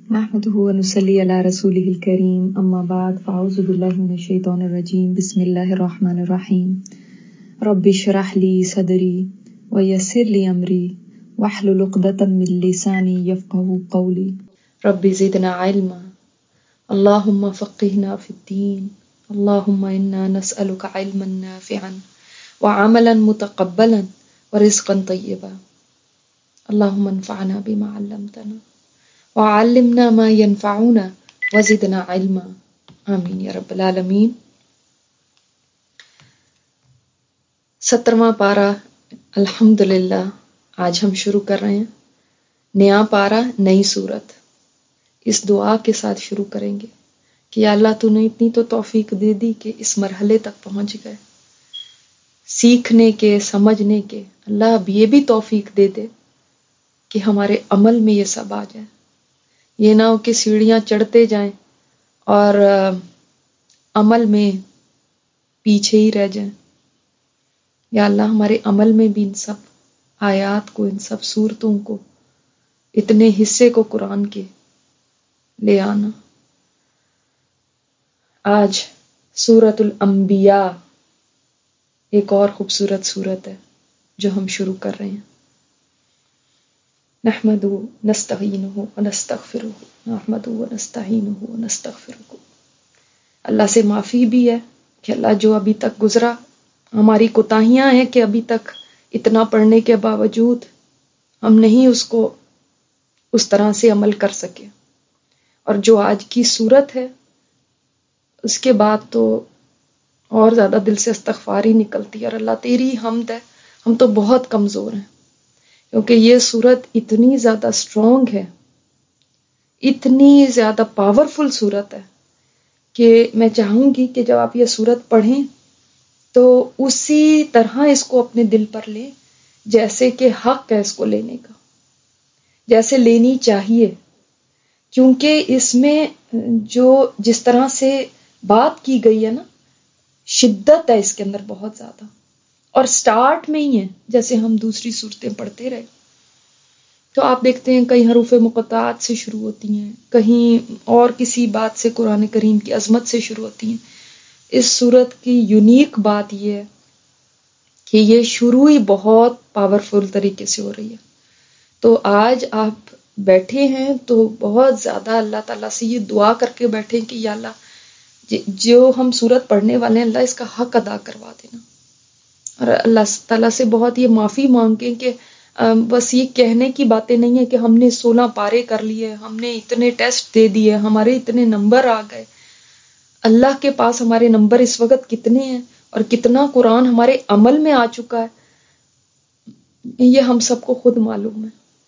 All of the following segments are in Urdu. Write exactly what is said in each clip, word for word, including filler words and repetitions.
نحمده ونصلي على رسوله الكريم اما بعد فاعوذ بالله من الشيطان الرجيم بسم الله الرحمن الرحيم رب اشرح لي صدري ويسر لي امري واحلل عقدة من لساني يفقهوا قولي رب زدنا علما اللهم فقهنا في الدين اللهم انا نسألك علما نافعا وعملا متقبلا ورزقا طيبا اللهم انفعنا بما علمتنا وعلمنا ما ينفعنا وزدنا علما آمین یا رب العالمین۔ سترواں پارہ الحمدللہ آج ہم شروع کر رہے ہیں، نیا پارہ نئی صورت۔ اس دعا کے ساتھ شروع کریں گے کہ یا اللہ تو نے اتنی تو توفیق دے دی کہ اس مرحلے تک پہنچ گئے سیکھنے کے، سمجھنے کے۔ اللہ اب یہ بھی توفیق دے دے کہ ہمارے عمل میں یہ سب آ جائے، یہ نہ ہو کہ سیڑھیاں چڑھتے جائیں اور عمل میں پیچھے ہی رہ جائیں۔ یا اللہ ہمارے عمل میں بھی ان سب آیات کو، ان سب صورتوں کو، اتنے حصے کو قرآن کے لے آنا۔ آج سورۃ الانبیاء ایک اور خوبصورت سورت ہے جو ہم شروع کر رہے ہیں۔ نحمدہ نستعینہ ونستغفرہ نحمدہ ونستعینہ ونستغفرہ۔ اللہ سے معافی بھی ہے کہ اللہ جو ابھی تک گزرا ہماری کوتاہیاں ہیں کہ ابھی تک اتنا پڑھنے کے باوجود ہم نہیں اس کو اس طرح سے عمل کر سکے، اور جو آج کی صورت ہے اس کے بعد تو اور زیادہ دل سے استغفار ہی نکلتی ہے، اور اللہ تیری حمد ہے ہم تو بہت کمزور ہیں، کیونکہ یہ صورت اتنی زیادہ اسٹرانگ ہے، اتنی زیادہ پاورفل صورت ہے کہ میں چاہوں گی کہ جب آپ یہ صورت پڑھیں تو اسی طرح اس کو اپنے دل پر لیں جیسے کہ حق ہے اس کو لینے کا، جیسے لینی چاہیے، کیونکہ اس میں جو جس طرح سے بات کی گئی ہے نا، شدت ہے اس کے اندر بہت زیادہ، اور سٹارٹ میں ہی ہے جیسے ہم دوسری صورتیں پڑھتے رہے تو آپ دیکھتے ہیں کئی حروف مقطعات سے شروع ہوتی ہیں، کہیں اور کسی بات سے قرآن کریم کی عظمت سے شروع ہوتی ہیں۔ اس صورت کی یونیک بات یہ ہے کہ یہ شروع ہی بہت پاورفل طریقے سے ہو رہی ہے۔ تو آج آپ بیٹھے ہیں تو بہت زیادہ اللہ تعالیٰ سے یہ دعا کر کے بیٹھیں کہ یا اللہ جو ہم صورت پڑھنے والے ہیں اللہ اس کا حق ادا کروا دینا، اور اللہ تعالیٰ سے بہت یہ معافی مانگیں کہ بس یہ کہنے کی باتیں نہیں ہیں کہ ہم نے سولہ پارے کر لیے، ہم نے اتنے ٹیسٹ دے دیے، ہمارے اتنے نمبر آ گئے۔ اللہ کے پاس ہمارے نمبر اس وقت کتنے ہیں اور کتنا قرآن ہمارے عمل میں آ چکا ہے یہ ہم سب کو خود معلوم ہے۔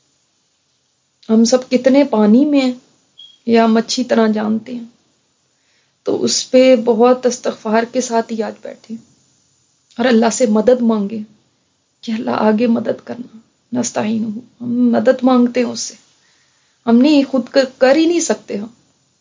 ہم سب کتنے پانی میں ہیں یہ ہم اچھی طرح جانتے ہیں، تو اس پہ بہت استغفار کے ساتھ ہی آج بیٹھے اور اللہ سے مدد مانگے کہ اللہ آگے مدد کرنا۔ نستعین ہوں، ہم مدد مانگتے ہیں اس سے، ہم نہیں خود کر ہی نہیں سکتے ہم۔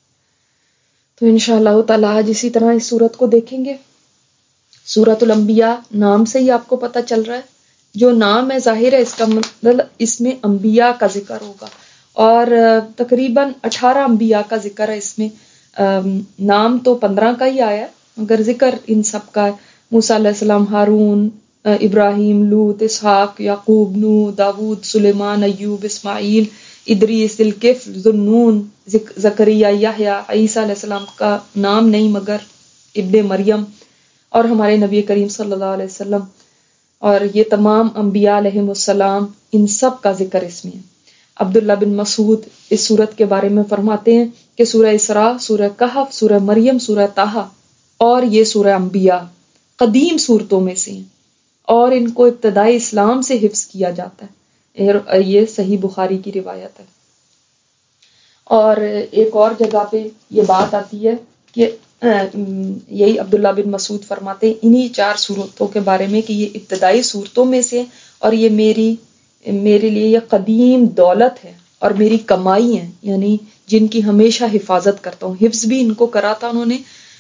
تو انشاءاللہ تعالیٰ آج اسی طرح اس صورت کو دیکھیں گے۔ سورۃ الانبیاء نام سے ہی آپ کو پتہ چل رہا ہے، جو نام ہے ظاہر ہے اس کا مطلب اس میں انبیاء کا ذکر ہوگا، اور تقریباً اٹھارہ انبیاء کا ذکر ہے اس میں۔ نام تو پندرہ کا ہی آیا ہے مگر ذکر ان سب کا ہے، موسیٰ علیہ السلام، ہارون، ابراہیم، لوط، اسحاق، یعقوب، نوح، داود، سلیمان، ایوب، اسماعیل، ادریس، ذوالکفل، ذوالنون، زکریا، یحییٰ۔ عیسیٰ علیہ السلام کا نام نہیں مگر ابن مریم، اور ہمارے نبی کریم صلی اللہ علیہ وسلم، اور یہ تمام انبیاء علیہم السلام، ان سب کا ذکر اس میں ہے۔ عبداللہ بن مسعود اس سورت کے بارے میں فرماتے ہیں کہ سورہ اسراء، سورہ کہف، سورہ مریم، سورہ طٰہٰ اور یہ سورہ انبیاء قدیم صورتوں میں سے ہیں، اور ان کو ابتدائی اسلام سے حفظ کیا جاتا ہے، یہ صحیح بخاری کی روایت ہے۔ اور ایک اور جگہ پہ یہ بات آتی ہے کہ یہی عبداللہ بن مسعود فرماتے ہیں انہی چار صورتوں کے بارے میں کہ یہ ابتدائی صورتوں میں سے، اور یہ میری میرے لیے یہ قدیم دولت ہے اور میری کمائی ہے، یعنی جن کی ہمیشہ حفاظت کرتا ہوں۔ حفظ بھی ان کو کرا تھا انہوں نے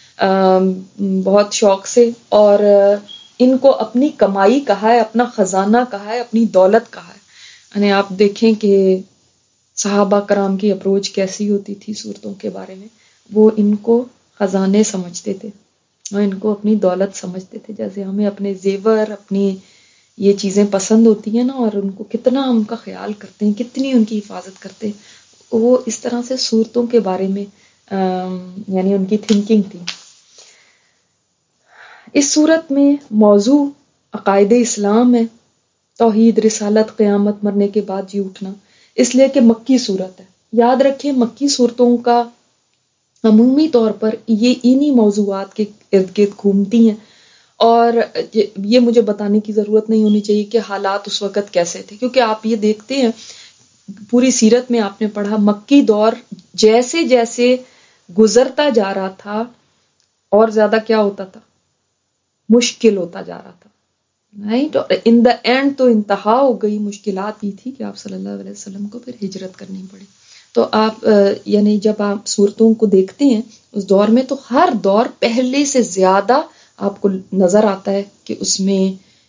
بہت شوق سے، اور ان کو اپنی کمائی کہا ہے، اپنا خزانہ کہا ہے، اپنی دولت کہا ہے۔ یعنی آپ دیکھیں کہ صحابہ کرام کی اپروچ کیسی ہوتی تھی صورتوں کے بارے میں. وہ ان کو خزانے سمجھتے تھے اور ان کو اپنی دولت سمجھتے تھے. جیسے ہمیں اپنے زیور، اپنی یہ چیزیں پسند ہوتی ہیں نا، اور ان کو کتنا ہم کا خیال کرتے ہیں، کتنی ان کی حفاظت کرتے ہیں، وہ اس طرح سے صورتوں کے بارے میں یعنی ان کی تھنکنگ تھی. اس صورت میں موضوع عقائد اسلام ہے، توحید، رسالت، قیامت، مرنے کے بعد جی اٹھنا، اس لیے کہ مکی صورت ہے. یاد رکھیں مکی صورتوں کا عمومی طور پر یہ انہی موضوعات کے ارد گرد گھومتی ہیں. اور یہ مجھے بتانے کی ضرورت نہیں ہونی چاہیے کہ حالات اس وقت کیسے تھے، کیونکہ آپ یہ دیکھتے ہیں پوری سیرت میں آپ نے پڑھا مکی دور جیسے جیسے گزرتا جا رہا تھا اور زیادہ کیا ہوتا تھا، مشکل ہوتا جا رہا تھا. رائٹ، اور ان دا اینڈ تو انتہا ہو گئی. مشکلات یہ تھی کہ آپ صلی اللہ علیہ وسلم کو پھر ہجرت کرنی پڑی. تو آپ یعنی جب آپ صورتوں کو دیکھتے ہیں اس دور میں، تو ہر دور پہلے سے زیادہ آپ کو نظر آتا ہے کہ اس میں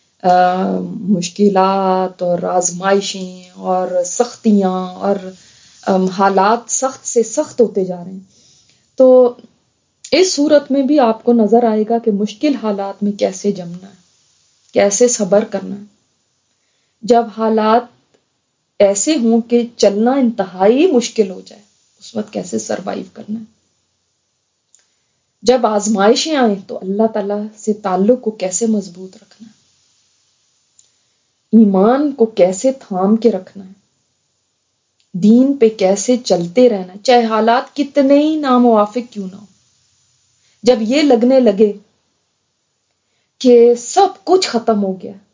مشکلات اور آزمائشیں اور سختیاں اور حالات سخت سے سخت ہوتے جا رہے ہیں. تو اس صورت میں بھی آپ کو نظر آئے گا کہ مشکل حالات میں کیسے جمنا ہے، کیسے صبر کرنا ہے. جب حالات ایسے ہوں کہ چلنا انتہائی مشکل ہو جائے، اس وقت کیسے سروائیو کرنا ہے. جب آزمائشیں آئیں تو اللہ تعالیٰ سے تعلق کو کیسے مضبوط رکھنا ہے، ایمان کو کیسے تھام کے رکھنا ہے، دین پہ کیسے چلتے رہنا ہے، چاہے حالات کتنے ہی ناموافق کیوں نہ ہو. جب یہ لگنے لگے کہ سب کچھ ختم ہو گیا،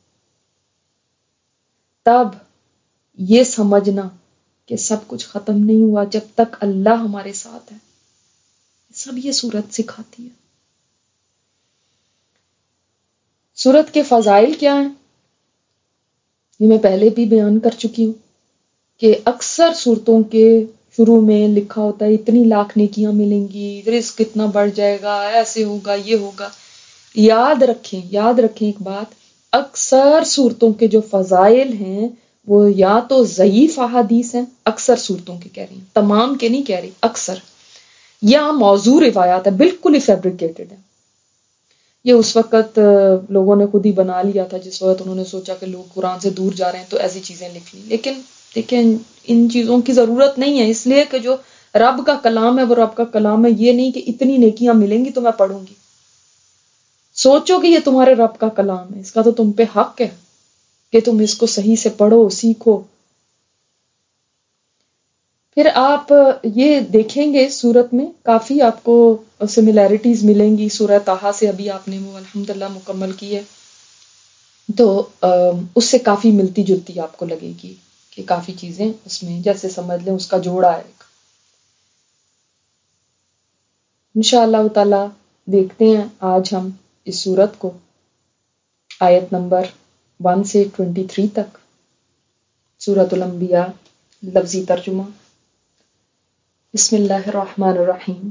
تب یہ سمجھنا کہ سب کچھ ختم نہیں ہوا جب تک اللہ ہمارے ساتھ ہے. سب یہ صورت سکھاتی ہے. صورت کے فضائل کیا ہیں یہ میں پہلے بھی بیان کر چکی ہوں کہ اکثر صورتوں کے شروع میں لکھا ہوتا ہے اتنی لاکھ نیکیاں ملیں گی، رزق اتنا بڑھ جائے گا، ایسے ہوگا، یہ ہوگا. یاد رکھیں یاد رکھیں ایک بات، اکثر صورتوں کے جو فضائل ہیں وہ یا تو ضعیف احادیث ہیں، اکثر صورتوں کے کہہ رہی ہیں، تمام کے نہیں کہہ رہی، اکثر، یا موضوع روایات ہے، بالکل ہی فیبریکیٹڈ ہے. یہ اس وقت لوگوں نے خود ہی بنا لیا تھا جس وقت انہوں نے سوچا کہ لوگ قرآن سے دور جا رہے ہیں تو ایسی چیزیں لکھ لی. لیکن دیکھیں ان چیزوں کی ضرورت نہیں ہے، اس لیے کہ جو رب کا کلام ہے وہ رب کا کلام ہے. یہ نہیں کہ اتنی نیکیاں ملیں گی تو میں پڑھوں گی. سوچو کہ یہ تمہارے رب کا کلام ہے، اس کا تو تم پہ حق ہے کہ تم اس کو صحیح سے پڑھو، سیکھو. پھر آپ یہ دیکھیں گے سورت میں کافی آپ کو سملیرٹیز ملیں گی سورہ طٰہٰ سے. ابھی آپ نے وہ الحمدللہ مکمل کی ہے تو اس سے کافی ملتی جلتی آپ کو لگے گی کہ کافی چیزیں اس میں جیسے سمجھ لیں اس کا جوڑا ہے. انشاءاللہ تعالی دیکھتے ہیں آج ہم اس سورت کو آیت نمبر ون سے ٹوینٹی تھری تک. سورۃ الانبیاء لفظی ترجمہ. بسم اللہ الرحمن الرحیم.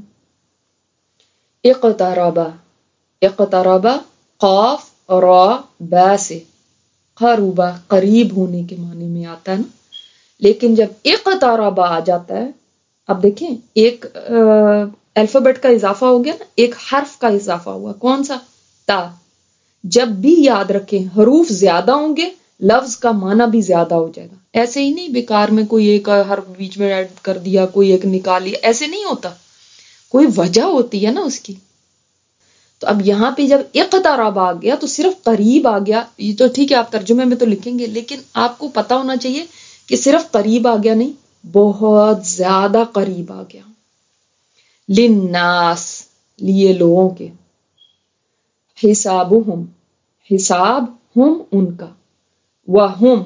اقترب، اقترب قاف را با سے قربا قریب ہونے کے معنی میں آتا ہے نا، لیکن جب اقترب آ جاتا ہے، اب دیکھیں ایک الفابیٹ کا اضافہ ہو گیا نا، ایک حرف کا اضافہ ہوا، کون سا؟ تا. جب بھی یاد رکھیں حروف زیادہ ہوں گے لفظ کا معنی بھی زیادہ ہو جائے گا. ایسے ہی نہیں بیکار میں کوئی ایک حرف بیچ میں ایڈ کر دیا، کوئی ایک نکالی، ایسے نہیں ہوتا، کوئی وجہ ہوتی ہے نا اس کی. تو اب یہاں پہ جب اقتراب آ گیا تو صرف قریب آ گیا. یہ تو ٹھیک ہے آپ ترجمے میں تو لکھیں گے، لیکن آپ کو پتا ہونا چاہیے کہ صرف قریب آ گیا نہیں، بہت زیادہ قریب آ گیا. للناس، لیے لوگوں کے، حسابہم، حساب ہم ان کا، وہم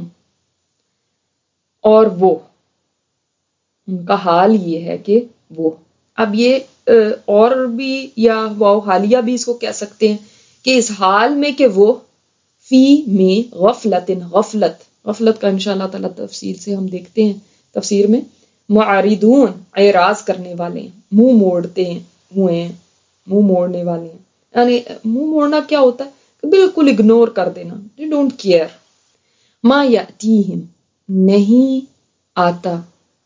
اور وہ، ان کا حال یہ ہے کہ وہ. اب یہ اور بھی یا واو حالیہ بھی اس کو کہہ سکتے ہیں کہ اس حال میں کہ وہ فی میں غفلت، غفلت غفلت کا انشاءاللہ تعالی تفسیر سے ہم دیکھتے ہیں، تفسیر میں معارضون اعراض کرنے والے ہیں، منہ موڑتے ہوئے ہیں، منہ موڑنے والے ہیں. یعنی منہ موڑنا کیا ہوتا ہے کہ بالکل اگنور کر دینا، they don't care. ما یاتیہم، نہیں آتا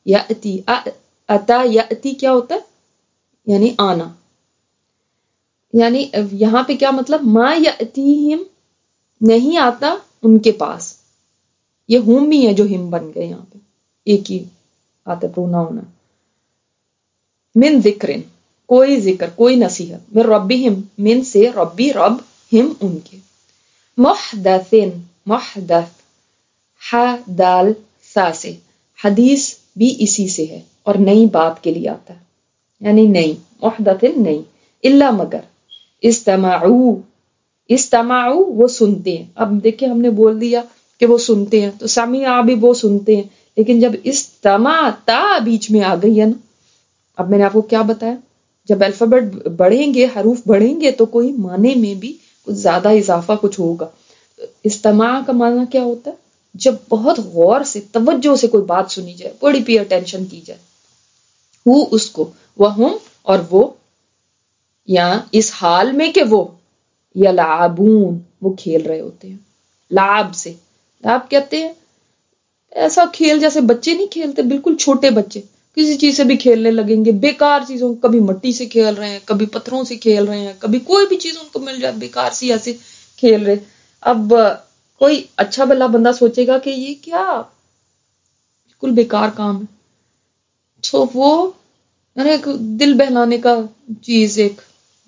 یأتی، اتا یأتی کیا ہوتا ہے؟ یعنی آنا. یعنی یہاں پہ کیا مطلب؟ ما یأتیہم نہیں آتا ان کے پاس. یہ ہم ہی ہے جو ہم بن گئے یہاں پہ، ایک ہی آتا پروناؤن ہے. من ذکر کوئی ذکر، کوئی نصیحت. من ربہم من سے ربی رب، ہم ان کے. محدث محدث ح دال سا سے، حدیث بھی اسی سے ہے اور نئی بات کے لیے آتا ہے، یعنی نئی. محدث نئی. الا مگر. استمعوا استمعوا وہ سنتے ہیں. اب دیکھیں ہم نے بول دیا کہ وہ سنتے ہیں تو سمع بھی وہ سنتے ہیں، لیکن جب استمع تا بیچ میں آ گئی ہے نا، اب میں نے آپ کو کیا بتایا، جب الفابیٹ بڑھیں گے، حروف بڑھیں گے تو کوئی معنی میں بھی کچھ زیادہ اضافہ کچھ ہوگا. استماع کا معنی کیا ہوتا ہے؟ جب بہت غور سے توجہ سے کوئی بات سنی جائے، بڑی پی اٹینشن کی جائے. وہ اس کو، وہ ہم اور وہ، یا اس حال میں کہ وہ یلعبون وہ کھیل رہے ہوتے ہیں. لعب سے، لعب کہتے ہیں ایسا کھیل جیسے بچے نہیں کھیلتے، بالکل چھوٹے بچے کسی چیز سے بھی کھیلنے لگیں گے، بیکار چیزوں، کبھی مٹی سے کھیل رہے ہیں، کبھی پتھروں سے کھیل رہے ہیں، کبھی کوئی بھی چیز ان کو مل جائے بیکار سی ایسے کھیل رہے. اب کوئی اچھا بھلا بندہ سوچے گا کہ یہ کیا بالکل بیکار کام ہے. تو وہ ایک دل بہلانے کا چیز، ایک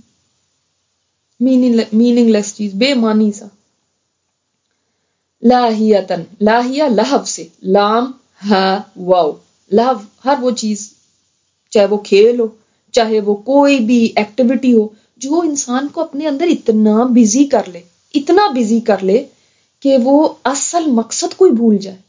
میننگ لیس چیز، بے معنی سا. لاہیتن، لاہیہ لہو سے، لام ہا واو. لہو ہر وہ چیز، چاہے وہ کھیل ہو، چاہے وہ کوئی بھی ایکٹیویٹی ہو، جو انسان کو اپنے اندر اتنا بزی کر لے، اتنا بزی کر لے کہ وہ اصل مقصد کوئی بھول جائے.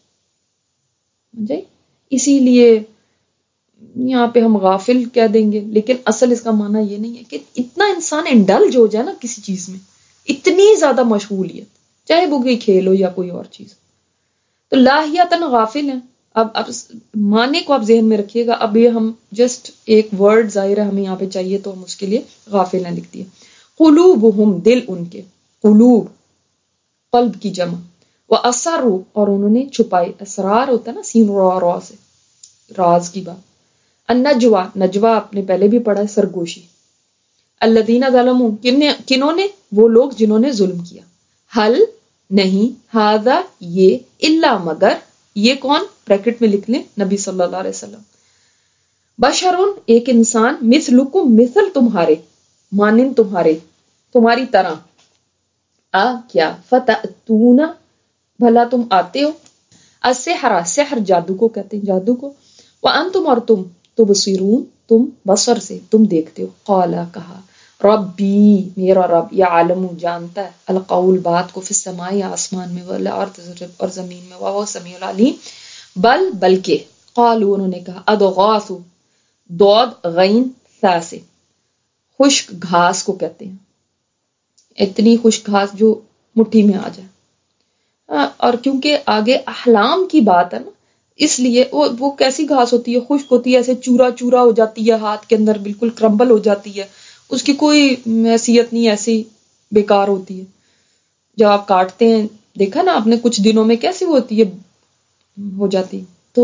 جی اسی لیے یہاں پہ ہم غافل کہہ دیں گے، لیکن اصل اس کا معنی یہ نہیں ہے کہ اتنا انسان انڈلج ہو جائے نا کسی چیز میں، اتنی زیادہ مشغولیت، چاہے وہ کوئی کھیل ہو یا کوئی اور چیز. تو لاہیتن غافل ہیں. اب اب معنی کو آپ ذہن میں رکھیے گا. اب یہ ہم جسٹ ایک ورڈ ظاہر ہے ہمیں یہاں پہ چاہیے تو ہم اس کے لیے غافل ہیں لکھ دیا. قلوبہم دل ان کے، قلوب قلب کی جمع. وَأَسَرُّوا اور انہوں نے چھپائے، اسرار ہوتا ہے نا سین رو رو سے، راز کی بات. النجوا نجوا آپ نے پہلے بھی پڑھا ہے، سرگوشی. الذین ظلموا کنہوں نے؟ وہ لوگ جنہوں نے ظلم کیا. حل نہیں، ہذا یہ، الا مگر، یہ کون؟ بریکٹ میں لکھ لیں نبی صلی اللہ علیہ وسلم. بشرون ایک انسان، مثلکم مثل تمہارے، مانند تمہارے، تمہاری طرح. آ کیا؟ فتأتون بھلا تم آتے ہو. السحر سحر جادو کو کہتے ہیں، جادو کو. وانتم اور تم، تبصرون تم بصر سے تم دیکھتے ہو. قالا کہا، ربی میرا رب، یعلم جانتا ہے، القول بات کو، فی السماء آسمان میں، والارض اور زمین میں، وہو سمیع العلیم. بل بلکہ، قالوا انہوں نے کہا، ادغاث دود غین ثا سے، خشک گھاس کو کہتے ہیں، اتنی خشک گھاس جو مٹھی میں آ جائے. اور کیونکہ آگے احلام کی بات ہے نا، اس لیے وہ وہ کیسی گھاس ہوتی ہے؟ خشک ہوتی ہے، ایسے چورا چورا ہو جاتی ہے ہاتھ کے اندر، بالکل کرمبل ہو جاتی ہے، اس کی کوئی حیثیت نہیں، ایسی بیکار ہوتی ہے. جب آپ کاٹتے ہیں، دیکھا نا آپ نے کچھ دنوں میں کیسی ہوتی ہے، ہو جاتی. تو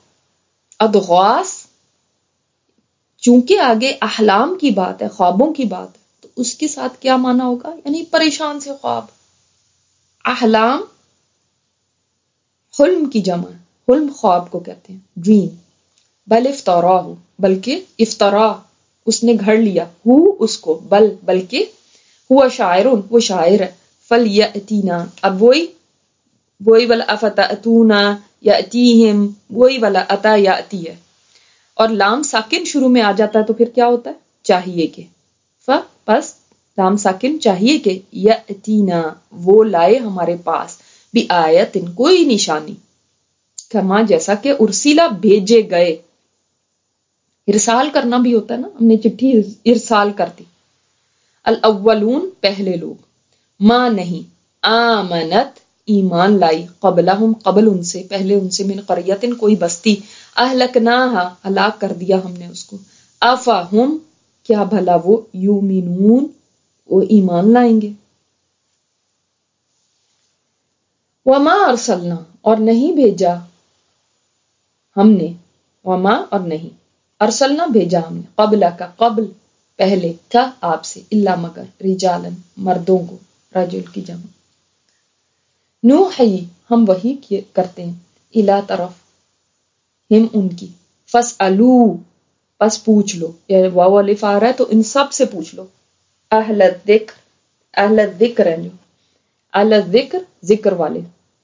ادغاث چونکہ آگے احلام کی بات ہے، خوابوں کی بات ہے، تو اس کے ساتھ کیا معنی ہوگا؟ یعنی پریشان سے خواب. احلام حلم کی جمع ہے، حلم خواب کو کہتے ہیں، ڈریم. بل افطراہ بلکہ، افطرا اس نے گھڑ لیا، ہو اس کو، بل بلکہ، ہوا شاعر وہ شاعر ہے. فلیأتینا اب وہی وہی والا افتأتونا یأتیہم، وہی والا اتا یأتی ہے، اور لام ساکن شروع میں آ جاتا ہے تو پھر کیا ہوتا ہے؟ چاہیے کہ. ف پس لام ساکن چاہیے کہ، یأتینا وہ لائے ہمارے پاس، بھی آیت کوئی نشانی، کما جیسا کہ ارسیلا بھیجے گئے. ارسال کرنا بھی ہوتا ہے نا، ہم نے چٹھی ارسال کر دی. الاولون پہلے لوگ، ما نہیں، آمنت ایمان لائی، قبلہم قبل ان سے، پہلے ان سے، من قریۃ کوئی بستی، اہلکناہا ہلاک کر دیا ہم نے اس کو. افہم کیا بھلا وہ، یومنون وہ ایمان لائیں گے. وما ارسلنا اور نہیں بھیجا ہم نے، وما اور نہیں، ارسلنا بھیجا ہم نے، قبل کا قبل پہلے، کا آپ سے، الا مگر، رجالن مردوں کو، رجل کی جمع، نوحی ہم وحی کرتے ہیں، الا طرف ہم ان کی، فاسألو پس پوچھ لو، یا واو الف آ رہا ہے تو ان سب سے پوچھ لو، اہل الذکر، اہل الذکر ہے جو، اہل الذکر ذکر والے،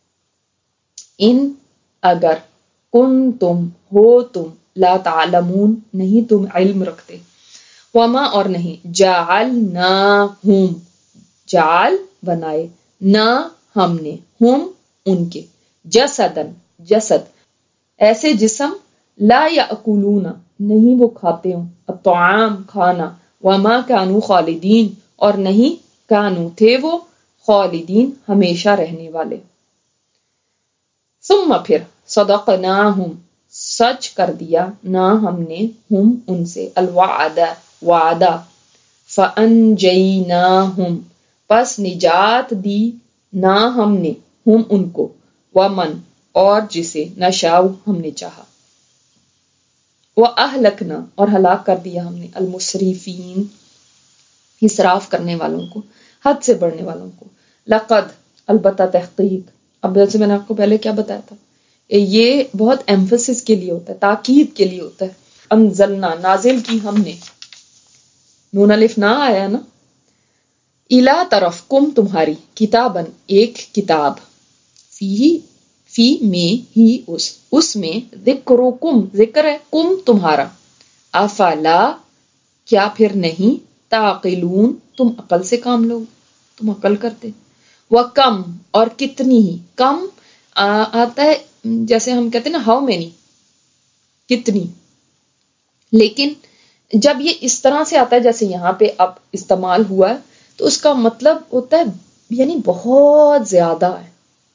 ان اگر، کن تم ہو تم، لا تعلمون نہیں تم علم رکھتے، وما اور نہیں، جعلناہم جعل بنائے، نہ ہم نے، ہم ان کے، جسدن جسد ایسے جسم، لا یاکلون نہیں وہ کھاتے ہوں، الطعام کھانا، وما کانوا خالدین اور نہیں کانو تھے وہ، خالدین ہمیشہ رہنے والے، ثم پھر، صدقناہم سچ کر دیا، نہ ہم نے، ہم ان سے، الوعد وعدہ، فانجیناہم پس نجات دی، نہ ہم نے، ہم ان کو، ومن اور جسے، نشاء ہم نے چاہا، وَأَهْلَكْنَا اور ہلاک کر دیا ہم نے، المسرفین اسراف کرنے والوں کو، حد سے بڑھنے والوں کو، لقد البتہ تحقیق، اب جیسے میں نے آپ کو پہلے کیا بتایا تھا، یہ بہت ایمفسس کے لیے ہوتا ہے، تاکید کے لیے ہوتا ہے، انزلنا نازل کی ہم نے، نون الف نہ آیا نا، الا طرف کم تمہاری، کتابن ایک کتاب، فی فی میں ہی اس اس میں، ذکرکم ذکر ہے، کم تمہارا، افلا کیا پھر نہیں، تعقلون تم عقل سے کام لو، تم عقل کرتے، وکم اور کتنی ہی، کم آتا ہے جیسے ہم کہتے ہیں نا ہاؤ مینی، کتنی، لیکن جب یہ اس طرح سے آتا ہے جیسے یہاں پہ اب استعمال ہوا ہے تو اس کا مطلب ہوتا ہے یعنی بہت زیادہ ہے،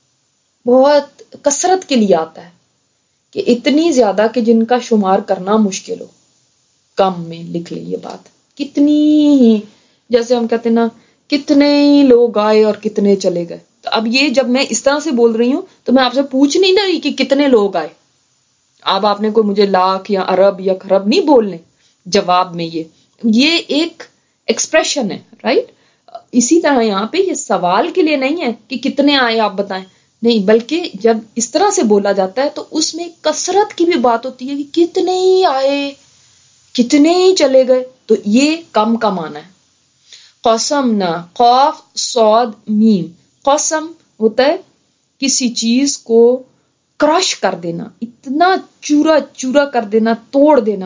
بہت کثرت کے لیے آتا ہے، کہ اتنی زیادہ کہ جن کا شمار کرنا مشکل ہو، کم میں لکھ لیں یہ بات، کتنی ہی، جیسے ہم کہتے ہیں نا کتنے ہی لوگ آئے اور کتنے چلے گئے، تو اب یہ جب میں اس طرح سے بول رہی ہوں تو میں آپ سے پوچھ نہیں رہی کہ کتنے لوگ آئے، اب آپ نے کوئی مجھے لاکھ یا ارب یا خرب نہیں بولنے جواب میں، یہ یہ ایک ایکسپریشن ہے، رائٹ؟ اسی طرح یہاں پہ یہ سوال کے لیے نہیں ہے کہ کتنے آئے آپ بتائیں، نہیں، بلکہ جب اس طرح سے بولا جاتا ہے تو اس میں کثرت کی بھی بات ہوتی ہے کہ کتنے ہی آئے کتنے ہی چلے گئے، تو یہ کم کا معنی ہے۔ قسم نہ، قاف صاد میم، قسم ہوتا ہے کسی چیز کو کرش کر دینا، اتنا چورا چورا کر دینا، توڑ دینا،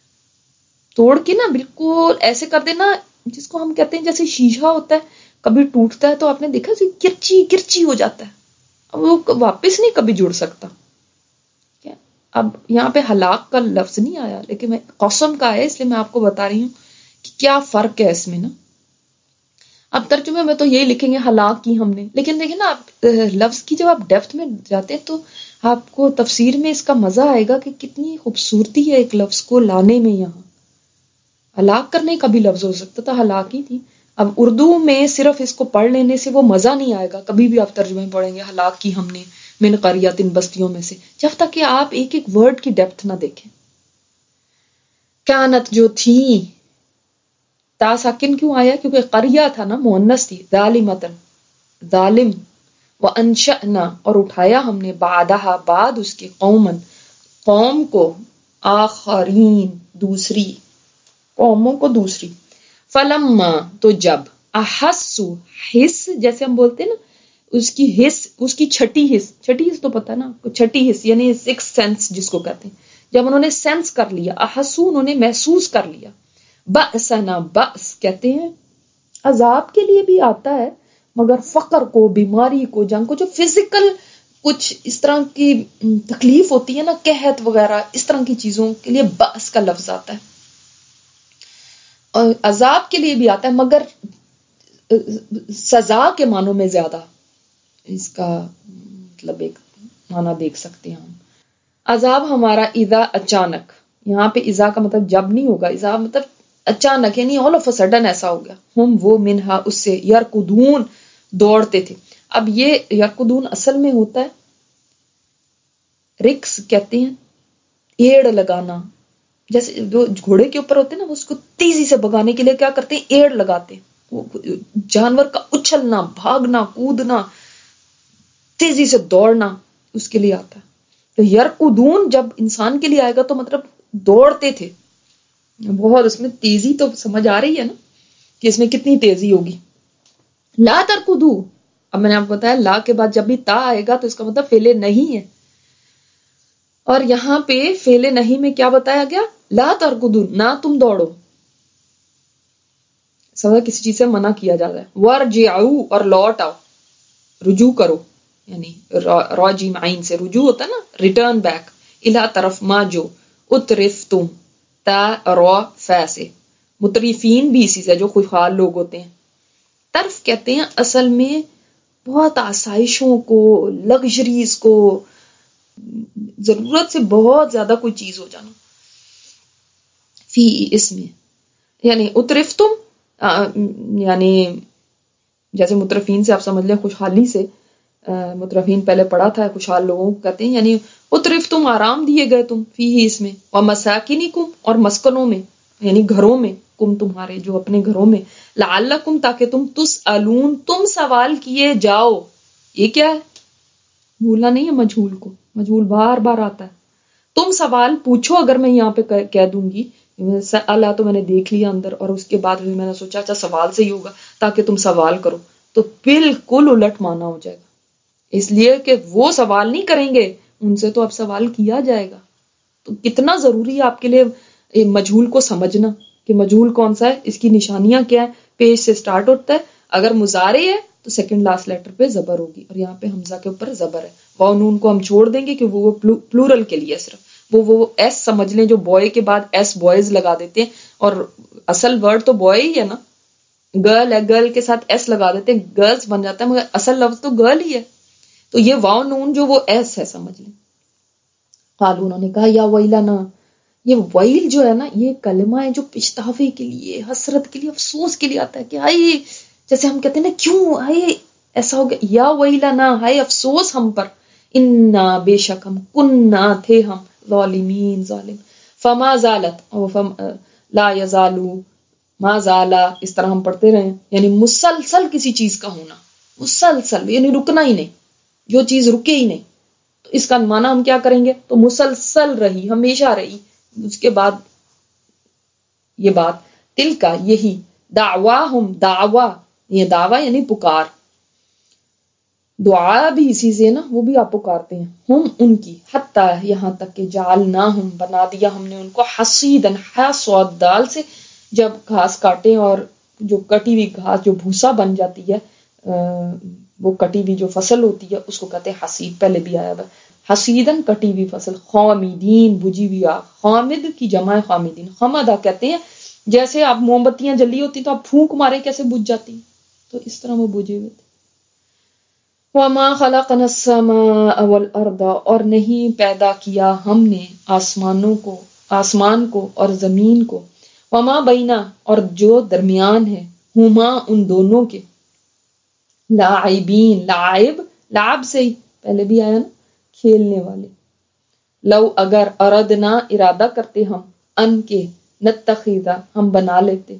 توڑ کے نا بالکل ایسے کر دینا جس کو ہم کہتے ہیں جیسے شیشہ ہوتا ہے کبھی ٹوٹتا ہے تو آپ نے دیکھا کرچی کرچی ہو جاتا ہے، اب وہ واپس نہیں کبھی جڑ سکتا، کیا؟ اب یہاں پہ ہلاک کا لفظ نہیں آیا لیکن میں قسم کا ہے، اس لیے میں آپ کو بتا رہی ہوں کہ کیا فرق ہے اس میں نا۔ اب ترجمے میں تو یہی لکھیں گے ہلاک کی ہم نے، لیکن دیکھیں نا آپ لفظ کی جب آپ ڈیپتھ میں جاتے ہیں تو آپ کو تفسیر میں اس کا مزہ آئے گا کہ کتنی خوبصورتی ہے ایک لفظ کو لانے میں، یہاں ہلاک کرنے کا بھی لفظ ہو سکتا تھا، ہلاک ہی تھی۔ اب اردو میں صرف اس کو پڑھ لینے سے وہ مزہ نہیں آئے گا، کبھی بھی آپ ترجمے میں پڑھیں گے ہلاک کی ہم نے من قریۃ بستیوں میں سے، جب تک کہ آپ ایک ایک ورڈ کی ڈیپتھ نہ دیکھیں۔ کانت جو تھی، تا ساکن کیوں آیا؟ کیونکہ قریہ تھا نا، مؤنث تھی، ظالمتن ظالم، وانشأنا اور اٹھایا ہم نے، بعدہا بعد اس کے، قومن قوم کو، آخرین دوسری قوموں کو دوسری، فلما تو جب، احسو حس جیسے ہم بولتے ہیں نا، اس کی حس، اس کی چھٹی حس، چھٹی حس تو پتہ نا آپ کو، چھٹی حس یعنی سکس سینس جس کو کہتے ہیں، جب انہوں نے سینس کر لیا، احسو انہوں نے محسوس کر لیا، بأسنا بأس کہتے ہیں عذاب کے لیے بھی آتا ہے، مگر فقر کو، بیماری کو، جنگ کو، جو فزیکل کچھ اس طرح کی تکلیف ہوتی ہے نا، قحط وغیرہ اس طرح کی چیزوں کے لیے بأس کا لفظ آتا ہے، اور عذاب کے لیے بھی آتا ہے مگر سزا کے معنوں میں زیادہ اس کا مطلب ایک معنی دیکھ سکتے ہیں ہم۔ عذاب ہمارا اذا اچانک، یہاں پہ اذا کا مطلب جب نہیں ہوگا، اذا مطلب اچانک یعنی all of a sudden ایسا ہو گیا، ہم وہ منہا اس سے، یرکدون دوڑتے تھے۔ اب یہ یرکدون اصل میں ہوتا ہے رکس کہتے ہیں ایڑ لگانا، جیسے جو گھوڑے کے اوپر ہوتے ہیں نا، وہ اس کو تیزی سے بھگانے کے لیے کیا کرتے ہیں، ایڑ لگاتے ہیں. وہ جانور کا اچھلنا، بھاگنا، کودنا، تیزی سے دوڑنا اس کے لیے آتا ہے. تو یرقدون جب انسان کے لیے آئے گا تو مطلب دوڑتے تھے بہت، اس میں تیزی تو سمجھ آ رہی ہے نا کہ اس میں کتنی تیزی ہوگی. لا ترکدو، اب میں نے آپ کو بتایا لا کے بعد جب بھی تا آئے گا تو اس کا مطلب فعل نہیں ہے. اور یہاں پہ فعل نہیں میں کیا بتایا گیا، لا ترکدو، نہ تم دوڑو. سمجھا، کسی چیز سے منع کیا جا رہا ہے. ورجعو، اور لوٹ آؤ، رجوع کرو، یعنی راجیم عین سے رجوع ہوتا ہے نا، ریٹرن بیک. الہ طرف ما جو اترفتم، تا رو فا سے. مترفین بھی اسی سے، جو خوشحال لوگ ہوتے ہیں. طرف کہتے ہیں اصل میں بہت آسائشوں کو، لگژریز کو، ضرورت سے بہت زیادہ کوئی چیز ہو جانا. فی اس میں یعنی اترفتم، یعنی جیسے مترفین سے آپ سمجھ لیں خوشحالی سے، مترفین پہلے پڑھا تھا خوشحال لوگوں کو کہتے ہیں، یعنی اترفتم آرام دیے گئے تم، فی اس میں، ومساکنکم، اور مسکنوں میں یعنی گھروں میں، کم تمہارے جو اپنے گھروں میں، لعلکم تاکہ تم تسألون تم سوال کیے جاؤ. یہ کیا ہے، بھولنا نہیں ہے مجہول کو، مجہول بار بار آتا ہے. تم سوال پوچھو، اگر میں یہاں پہ کہہ دوں گی اللہ تو میں نے دیکھ لیا اندر، اور اس کے بعد بھی میں نے سوچا اچھا سوال سے ہی ہوگا تاکہ تم سوال کرو، تو بالکل الٹ مانا ہو جائے گا. اس لیے کہ وہ سوال نہیں کریں گے، ان سے تو اب سوال کیا جائے گا. تو کتنا ضروری ہے آپ کے لیے مجہول کو سمجھنا کہ مجہول کون سا ہے، اس کی نشانیاں کیا ہیں. پیج سے سٹارٹ ہوتا ہے، اگر مضارع ہے تو سیکنڈ لاسٹ لیٹر پہ زبر ہوگی، اور یہاں پہ حمزہ کے اوپر زبر ہے. واو نون کو ہم چھوڑ دیں گے کہ وہ پلورل کے لیے صرف وہ وہ ایس سمجھ لیں جو بوائے کے بعد ایس بوائز لگا دیتے ہیں، اور اصل ورڈ تو بوائے ہی ہے نا، گرل ہے، گرل کے ساتھ ایس لگا دیتے ہیں، گرلز بن جاتا ہے، مگر اصل لفظ تو گرل ہی ہے. تو یہ واو نون جو وہ ایس ہے سمجھ لیں. قالوا، انہوں نے کہا یا ویلنا، یہ ویل جو ہے نا یہ کلمہ ہے جو پچھتاوے کے لیے، حسرت کے لیے، افسوس کے لیے آتا ہے کہ ہائے، جیسے ہم کہتے ہیں نا کیوں ہائے ایسا ہو گیا، یا ویلنا ہائے افسوس ہم پر، انا بے شک ہم، کننا تھے ہم، ظالمین ظالم. فما زالت، لا یزالو، ما زالا، اس طرح ہم پڑھتے رہے، یعنی مسلسل کسی چیز کا ہونا، مسلسل یعنی رکنا ہی نہیں، جو چیز رکے ہی نہیں. تو اس کا معنی ہم کیا کریں گے، تو مسلسل رہی، ہمیشہ رہی. اس کے بعد یہ بات، تل کا یہی، دعواہم، دعوا، یہ دعویٰ یعنی پکار، دعا بھی اسی سے نا، وہ بھی آپ پکارتے ہیں، ہم ان کی، حتی یہاں تک کہ جعلناہم، بنا دیا ہم نے ان کو، حصیدن، حصود دال سے، جب گھاس کاٹیں اور جو کٹی ہوئی گھاس جو بھوسا بن جاتی ہے، وہ کٹی ہوئی جو فصل ہوتی ہے اس کو کہتے ہیں حصید، پہلے بھی آیا ہے حصیدن، کٹی ہوئی فصل. خامدین، بجھی ہوئی آگ، خامد کی جمع ہے خامدین. خمدہ کہتے ہیں جیسے آپ موم بتیاں جلی ہوتی تو آپ پھونک مارے کیسے بجھ جاتی، تو اس طرح وہ بجھے ہوئے تھے. وما خلقنا السماء والارض، اور نہیں پیدا کیا ہم نے آسمانوں کو، آسمان کو اور زمین کو، وما بینا، اور جو درمیان ہے، ہما ان دونوں کے، لاعبین، لعب، لعب سے ہی پہلے بھی آیا نا، کھیلنے والے. لو اگر، اردنا ارادہ کرتے ہم، ان کے، نتخذا ہم بنا لیتے،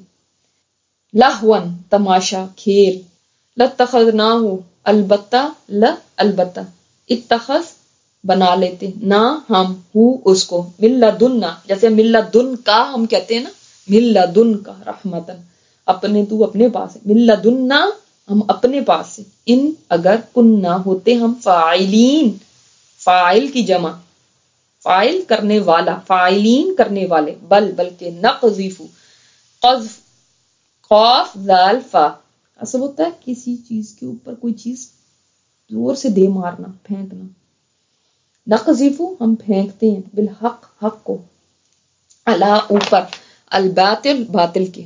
لہون تماشا، کھیل، لاتخذناہ البتہ، ل البتہ، اتخذ بنا لیتے، نہ ہم، ہو اس کو، من لدنا، جیسے من لدن کا ہم کہتے ہیں نا، من لدن کا رحمتن، اپنے تو اپنے پاس ہے، من لدنا ہم اپنے پاس سے، ان اگر کننا ہوتے ہم، فاعلین، فاعل کی جمع، فاعل کرنے والا، فاعلین کرنے والے، بل بلکہ، نقذف، قذف، قاف ذال فا، اصل ہوتا ہے کسی چیز کے اوپر کوئی چیز زور سے دے مارنا، پھینکنا. نقذف ہم پھینکتے ہیں، بالحق حق کو، علی اوپر، الباطل باطل کے.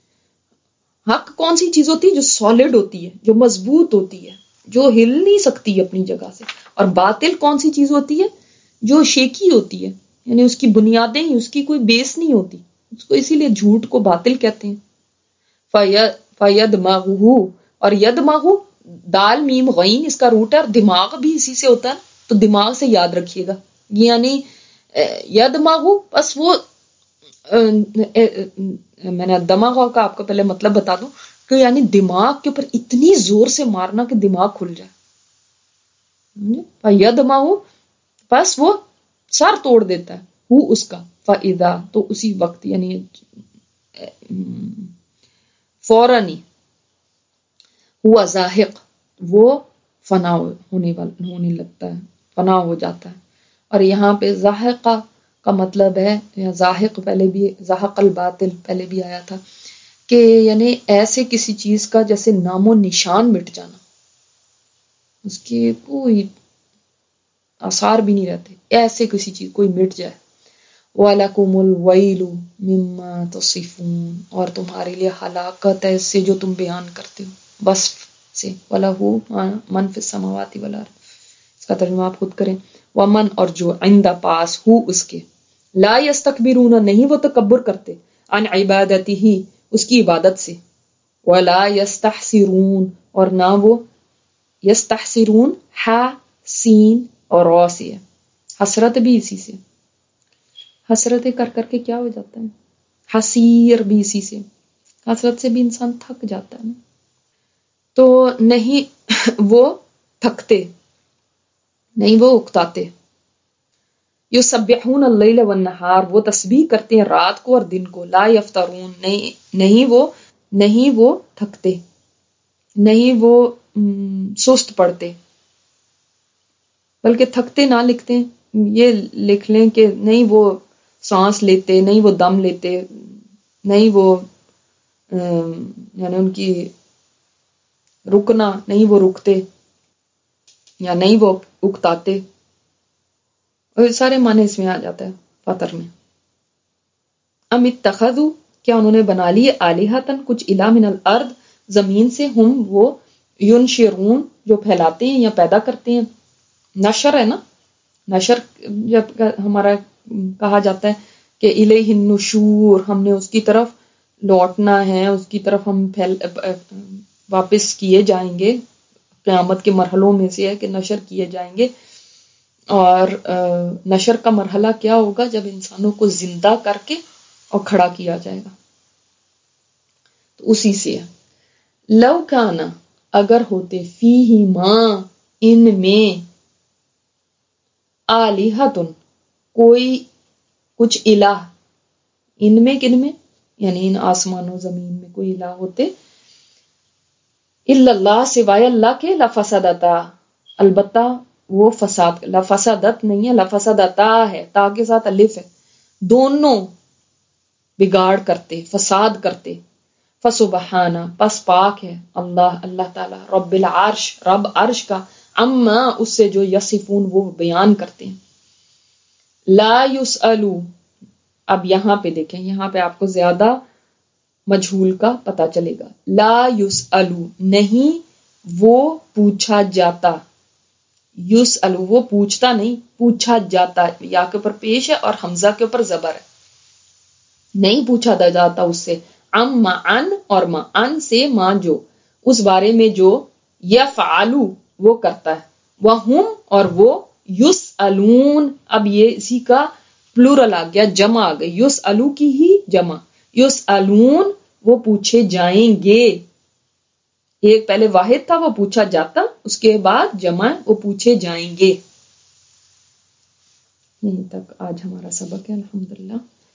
حق کون سی چیز ہوتی ہے، جو سالڈ ہوتی ہے، جو مضبوط ہوتی ہے، جو ہل نہیں سکتی اپنی جگہ سے. اور باطل کون سی چیز ہوتی ہے، جو شیکی ہوتی ہے، یعنی اس کی بنیادیں ہی، اس کی کوئی بیس نہیں ہوتی، اس کو اسی لیے جھوٹ کو باطل کہتے ہیں. فَيَدْمَغُهُ، اور یدمغ، دال میم غین اس کا روٹ ہے، اور دماغ بھی اسی سے ہوتا ہے، تو دماغ سے یاد رکھیے گا، یعنی یدمغ، بس وہ میں نے دماغ کا آپ کو پہلے مطلب بتا دوں کہ یعنی دماغ کے اوپر اتنی زور سے مارنا کہ دماغ کھل جائے. یدمغ بس وہ سر توڑ دیتا ہے وہ اس کا. فَإِذَا تو اسی وقت یعنی فوراً ہی ہوا زاہق وہ فنا ہونے والا ہونے لگتا ہے، فنا ہو جاتا ہے. اور یہاں پہ زاہقہ کا مطلب ہے، یا زاہق پہلے بھی، زاہق الباطل پہلے بھی آیا تھا کہ یعنی ایسے کسی چیز کا جیسے نام و نشان مٹ جانا، اس کے کوئی آثار بھی نہیں رہتے، ایسے کسی چیز کوئی مٹ جائے. وَلَكُمُ الْوَيْلُ مِمَّا تَصِفُونَ، اور تمہارے لیے ہلاکت ہے اس سے جو تم بیان کرتے ہو وصف سے. وَلَهُ مَنْ فِي السَّمَاوَاتِ وَالْأَرْضِ، اس کا ترجمہ آپ خود کریں. وَمَنْ اور جو عند پاس ہو اس کے، لا يستكبرون نہیں وہ تکبر کرتے، عن عبادتہ اس کی عبادت سے، ولا يستحسرون اور نہ وہ یستحسرون ہا سین اور را سے ہے. حسرت بھی اسی سے، حسرتیں کر کر کے کیا ہو جاتا ہے، حسیر بھی اسی سے، حسرت سے بھی انسان تھک جاتا ہے نا. تو نہیں وہ تھکتے، نہیں وہ اکتاتے. یسبحون اللیل والنہار وہ تسبیح کرتے ہیں رات کو اور دن کو. لا یفترون نہیں نہیں وہ نہیں وہ تھکتے، نہیں وہ سست پڑتے، بلکہ تھکتے نہ لکھتے یہ لکھ لیں کہ نہیں وہ سانس لیتے، نہیں وہ دم لیتے، نہیں وہ یعنی ان کی رکنا نہیں وہ رکتے، یا نہیں وہ اکتاتے. اور سارے معنی اس میں آ جاتا ہے فطر میں. ام اتخذوا کیا انہوں نے بنا لیے آلہتن کچھ الہ من الارض زمین سے، ہم وہ ینشرون جو پھیلاتے ہیں یا پیدا کرتے ہیں. نشر ہے نا، نشر جب ہمارا کہا جاتا ہے کہ الیہ النشور ہم نے اس کی طرف لوٹنا ہے، اس کی طرف ہم پھیل واپس کیے جائیں گے. قیامت کے مرحلوں میں سے ہے کہ نشر کیے جائیں گے. اور نشر کا مرحلہ کیا ہوگا؟ جب انسانوں کو زندہ کر کے اور کھڑا کیا جائے گا. تو اسی سے ہے. لو کانا اگر ہوتے فیہما ان میں آلہتن کوئی کچھ الہ، ان میں کن میں یعنی ان آسمانوں زمین میں کوئی الہ ہوتے، الا اللہ سوائے اللہ کے، لفسدتا البتہ وہ فساد، لفسدت نہیں ہے لفسدتا ہے، تا کے ساتھ الف ہے، دونوں بگاڑ کرتے فساد کرتے. فسبحانہ پس پاک ہے اللہ اللہ تعالی، رب العرش رب عرش کا، اما اس سے جو یصفون وہ بیان کرتے ہیں. لا یسألو اب یہاں پہ دیکھیں، یہاں پہ آپ کو زیادہ مجہول کا پتہ چلے گا. لا یسألو نہیں وہ پوچھا جاتا، یسألو وہ پوچھتا نہیں پوچھا جاتا، یا کے اوپر پیش ہے اور حمزہ کے اوپر زبر ہے، نہیں پوچھا جاتا اس سے. اما ان اور ما ان سے ما جو اس بارے میں جو یفعلو وہ کرتا ہے، وہم اور وہ یسألون اب یہ اسی کا پلورل آ گیا، جمع آ گئی، یسألو کی ہی جمع، یسألون وہ پوچھے جائیں گے. ایک پہلے واحد تھا وہ پوچھا جاتا، اس کے بعد جمع وہ پوچھے جائیں گے. یہیں تک آج ہمارا سبق ہے الحمدللہ.